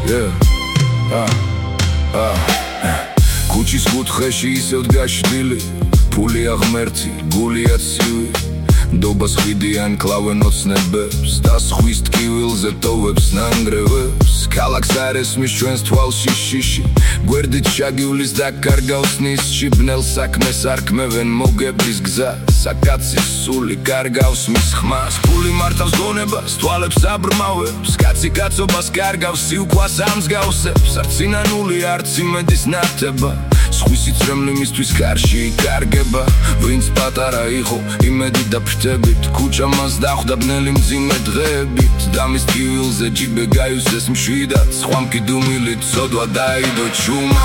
ქუჩის კუთხეში ისევ დგაშდილი, ფული აღმერთი, გულია ცივი, ნდობას ხიდიან კლავენ ოცნებებს და ზღვის ტკივილზე ტოვებს ნანგრევებს. ქალაქს არ ესმის ჩვენს თვალში შიში, გვერდით შაგივლის და კარგავს ნისში, ბნელ საქმეს არ ქმევენ მოგებრის გზას, საკაცის სული კარგავს მის ხმას. ფული მართავს გონებას, თვალებს აბრმავებს, კაცი კაცობას კარგავს, სიუხვას ამსგავსებს. არც სინანული, არც იმედის ნათება, ზღვის სიწრემლე მისთვის კარში იკარგება. ვინც პატარა იყო იმედი და ფრთებით, ქუჩა მას დახვდა ბნელი მძიმე დღეებით, და მის ტკივილზე ჯიბე გაივსეს მშვიდად, სხვა მკიდუმილით ცოდვა დაიდო ჩუმა.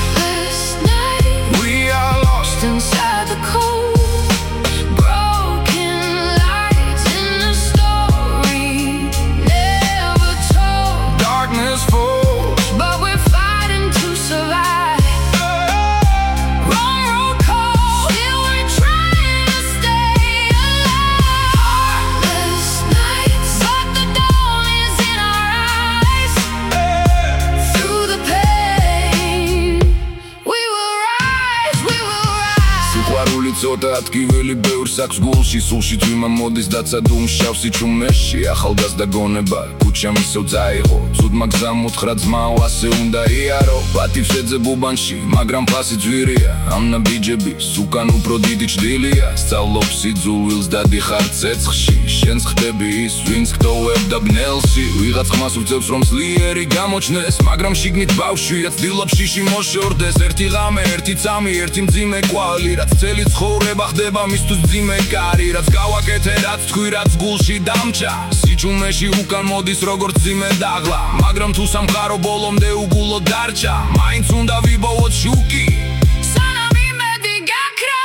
We are lost inside the cold, broken lights in a story never told. Darkness falls, but we're fighting to survive. Wrong road call, still we're trying to stay alive. Heartless nights, but the dawn is in our eyes. Through the pain, we will rise, we will rise. სიყვარული ცოტა ადგიველი ბევრს აქვს გულში, სულში თვიმა მოდის დაცადულ შავსი ჩუმეში. ახალგაზრდა გონება ქუჩა მისევ წაიღო, ცუდმა გზამ უთხრა ძმაო ასე უნდა იარო. პატივს ეძებ უბანში, მაგრამ ფასი ძვირია, ამნა ბიჯების უკან უფრო დიდი ჭრილია. სწავლობ სიძულვილს და დიხარ ცეცხლში, შენს ხდები ის ვინც გტოვებდა ბნელში. ვიღაც ხმას უწევს რომ ძლიერი გამოჩნდეს, მაგრამ შიგნით ბავშვია ცდილობს შიში მოშორდეს. ერთი ღამე, ერთი წამი, ერთი მძიმე კვალი, რაც წელი ცხოვრება ხდება მისთვის მძიმე კარი. რაც გავაკეთე, რაც თქვი, რაც გულში დამჭა, სიჩუმეში უკან მოდის როგორც მძიმე დაღლა. მაგრამ თუ სამყარო ბოლომდე უგულოდ დარჩა, მაინც უნდა ვიბოვოთ შუკი. სანამ იმედი გაქრა.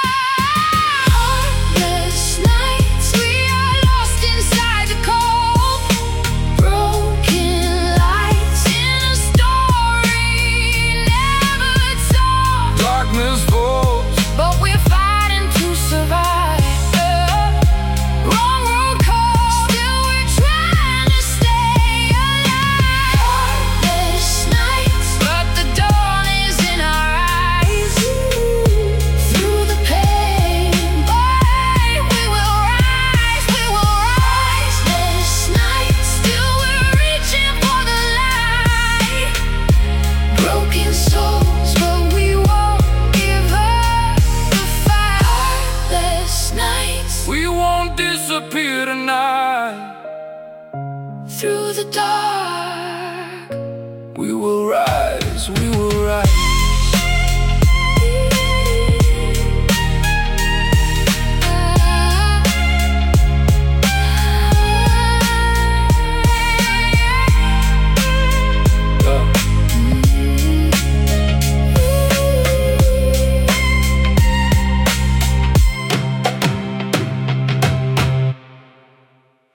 Heartless nights, we are lost inside the cold, broken lights in a story never told. Darkness falls, but we're fighting to survive. Wrong road call, still we're trying to stay alive. Heartless nights, but the dawn is in our eyes. Through the pain, boy, we will rise, we will rise. Heartless nights, still we're reaching for the light. Broken souls, but we won't give up the fight. Heartless nights, we won't disappear tonight. Through the dark, we will rise.